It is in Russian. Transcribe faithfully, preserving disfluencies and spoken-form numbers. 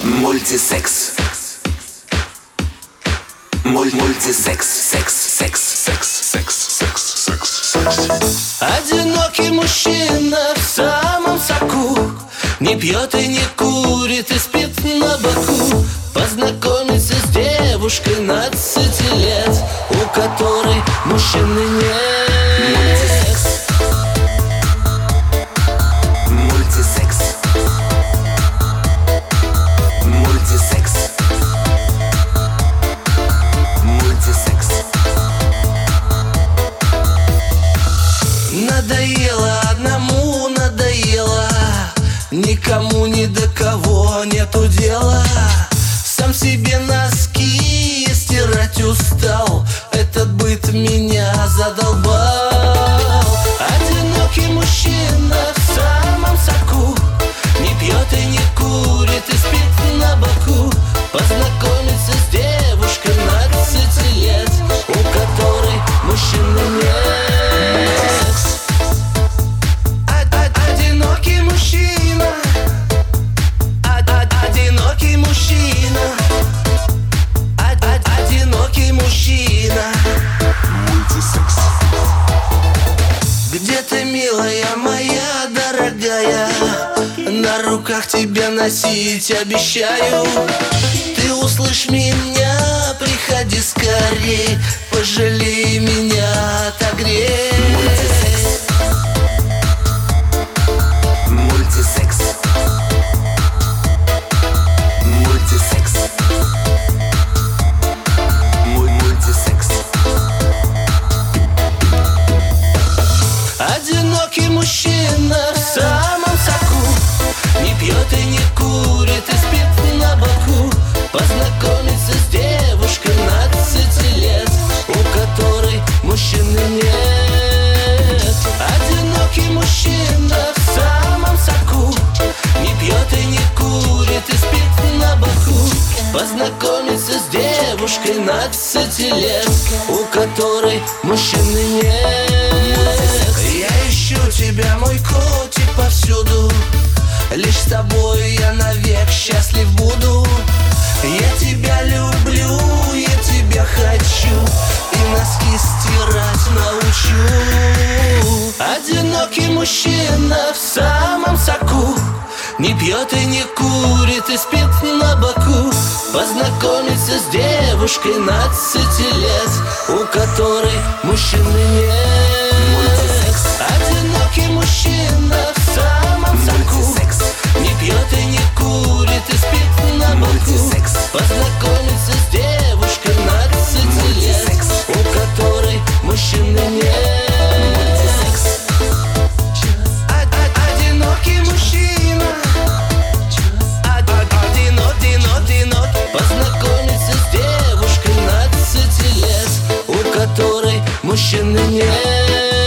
Мультисекс. Муль мультисекс, секс, секс, секс, секс, секс, секс, секс. Одинокий мужчина в самом соку, не пьет и не курит и спит на боку. Познакомиться с девушкой двадцати лет, у которой мужчины нет. Мультисекс. Мультисекс. Мультисекс. Мультисекс. Надоело одному, надоело, никому ни до кого нету дела. Сам себе носки стирать устал, этот быт меня задолбал. Одинокий мужчина в самом соку, не пьет и не курит и спит на боку. Познакомиться с девушкой двадцати лет, у которой мужчины нет. Одинокий мужчина, одинокий мужчина, одинокий мужчина. Мультисекс. Где ты, милая моя дорогая? На руках тебя носить обещаю. Ты услышь меня, приходи скорей, пожалей меня, отогрей. Мультисекс. Мультисекс. Мультисекс. Одинокий мужчина в самом соку, не пьет и не курит и спит на боку. Познакомиться с девушкой двадцати лет, у которой мужчины нет. Одинокий мужчина в самом соку, не пьет и не курит и спит на боку. Познакомиться с девушкой двадцати лет, у которой мужчины нет. Я ищу тебя, мой котик, повсюду, лишь с тобой я навек счастлив буду. Я тебя люблю, я тебя хочу, и носки стирать научу. Одинокий мужчина в самом соку, не пьет и не курит и спит на боку. Познакомиться с девушкой двадцати лет, у которой мужчины нет. Одинокий мужчина в самом соку, не пьет и не курит и спит на боку. Познакомиться с девушкой двадцати лет, у которой мужчины нет. Одинокий мужчина, один, один, один. Познакомиться с девушкой двадцати лет, у которой мужчины нет.